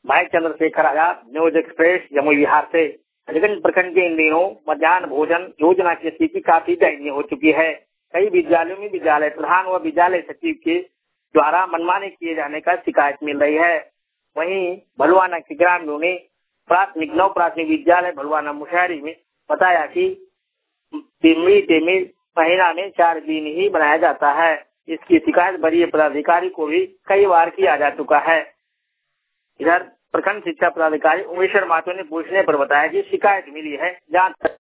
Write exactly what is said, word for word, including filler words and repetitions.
भाई Chandrashekhar Azad, news express, Jamui Bihar से। हरिगंज प्रखंड के इन दिनों मध्याह्न भोजन योजना की स्थिति काफी दयनीय हो चुकी है। कई विद्यालयों में विद्यालय प्रधान व विद्यालय सचिव के द्वारा मनमानी किए जाने का शिकायत मिल रही है। वहीं भलुआना के ग्रामीणों ने प्राथमिक नव प्राथमिक विद्यालय भलुआना मुशहरी में बताया कि महीना में चार दिन ही बनाया जाता है। इसकी शिकायत वरीय पदाधिकारी को भी कई बार किया जा चुका है। इधर प्रखंड शिक्षा पदाधिकारी उमेश्वर माथुर ने पूछने पर बताया कि शिकायत मिली है, जांच